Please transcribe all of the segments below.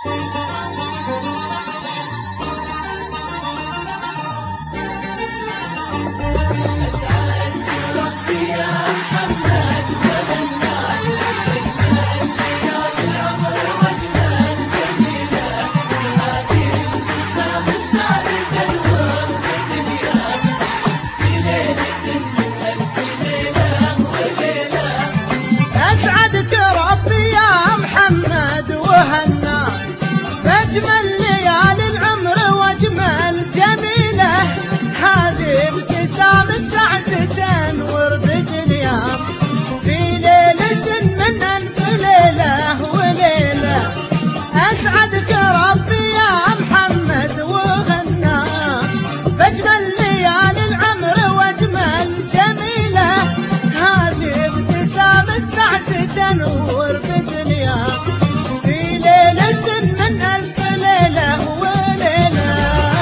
أجمل ليالي العمر وأجمل جميلة، هذه ابتسام السعدتين ورب دنيا في ليلة من ألف ليلة وليلة. أسعدك ربي يا محمد وغنى بأجمل ليالي العمر وأجمل جميلة، هذه ابتسام السعدتين ورب دنيا في ليلة من ألف ليلة وليلة.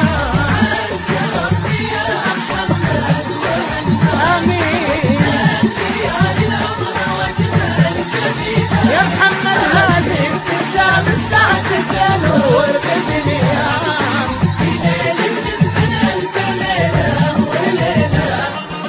آمين يا محمد، هذه ابتسام السعدتين ورب دنيا في ليلة من ألف ليلة وليلة.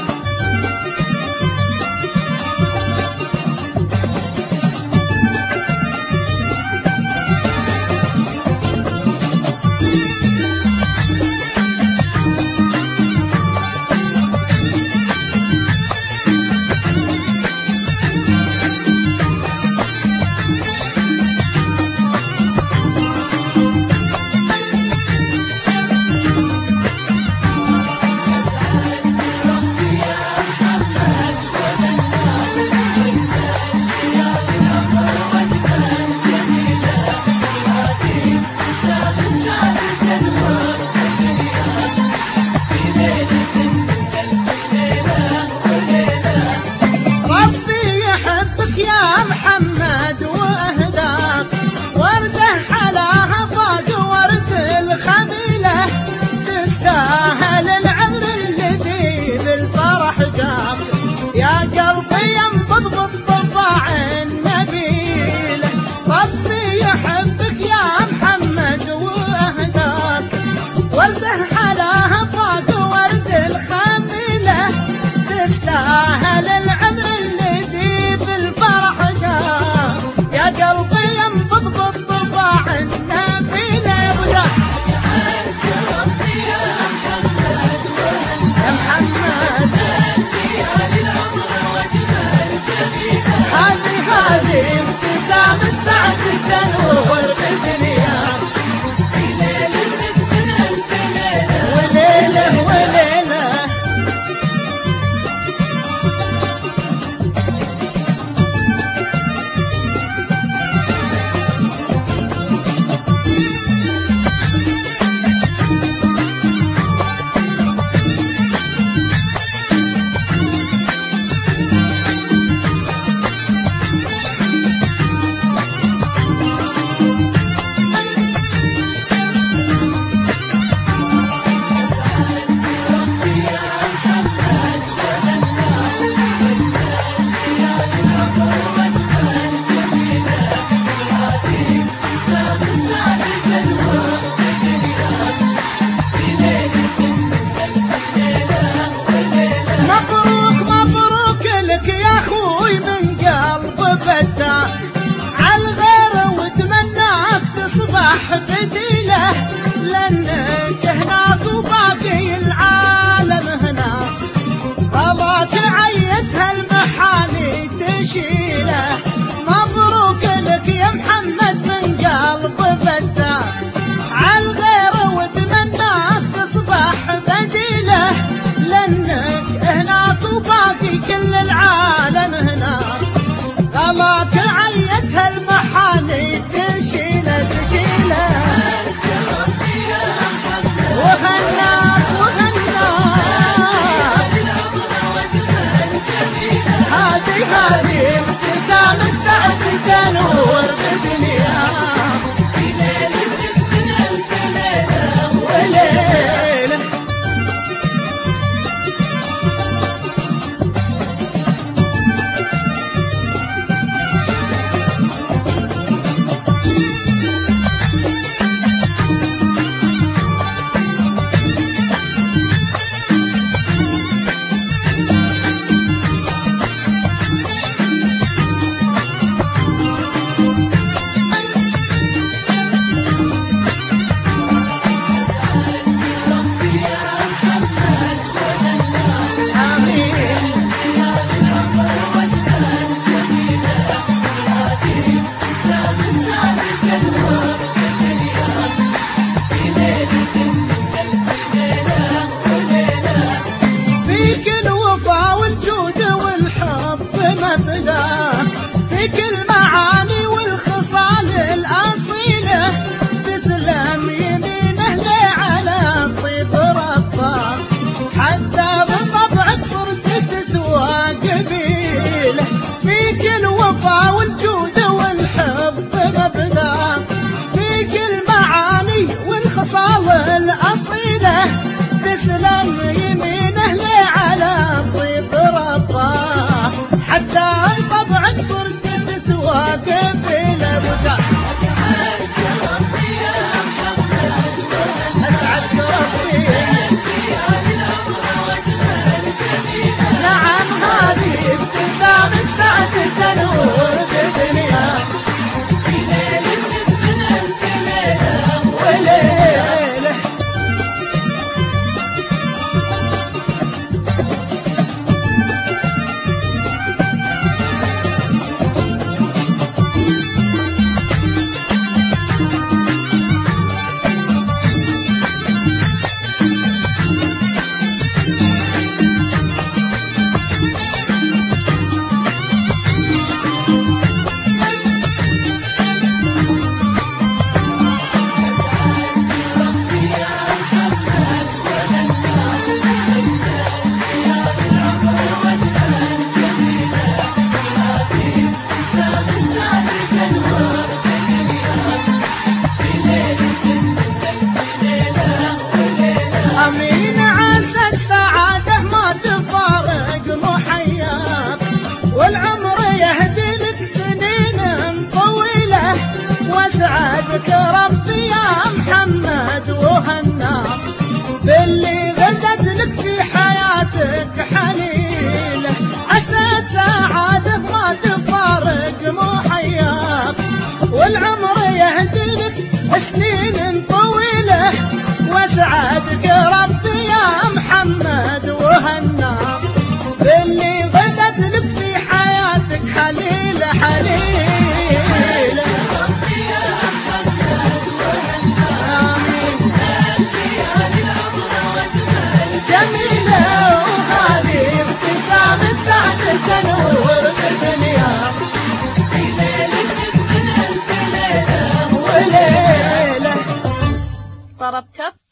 يا محمد واهداك ورده حلاها فوق ورد الخميله، تستاهل العمر الذي بالفرح جاك، يا قلبي ينبض بالطباع النبيله. ربي يحبك يا محمد واهداك ورده حلاها فوق ورد الخميله، تستاهل العمر الذي بالفرح جاك، يا قلبي ينبض بالطباع النبيله. يا ابو أسعدك ربي يا محمد يا محمد، ليالي العمر واجمل جميله، هذه ابتسام السعدتين ورب دنيا في ليله من ألف ليله وليله وليله. عالغير واتمناك تصبح بديله، لانك هناك وباقي العالم هنا، غلاك عيتها المحاني تشيله. مبروك لك يا محمد من قلب فتاه، عالغير واتمناك تصبح بديله، لانك هناك وباقي كل العالم هنا، غلاك عيتها المحاني تشيله تشيله. وغناك هذه ابتسام السعدتين ورب دنيا في ليلة من ألف ليلة وليلة. فيك المعاني والخصال الأصيلة، تسلم يمينه لي على الطيب رباه، حتى بطبعك صرت تسوى قبيله، فيك الوفا والجود والحب مبداه، فيك المعاني والخصال الأصيلة، تسلم يمينه لي على الطيب رباه، حتى طبعك صرت تسوى قبيله بدا. أسعدك ربي نعم هذه ابتسام السعد تنور بالدنيا، في ليلة من ألف ليلة وليلة. أمين عسى السعادة ما تفارق محياك، والعمر يهدي لك سنين طويلة، واسعدك ربي يا محمد وهناك، باللي غدت لك في حياتك حليلة، عسى السعادة ما تفارق محياك، والعمر يهدي لك سنين طويلة، واسعدك ربي يا محمد وهناك، باللي غدت لك في حياتك حليلة حليلة. آمين جميلة وهذه ابتسام السعد تنور بالدنيا، في ليلة من ألف ليلة وليلة. طرب كف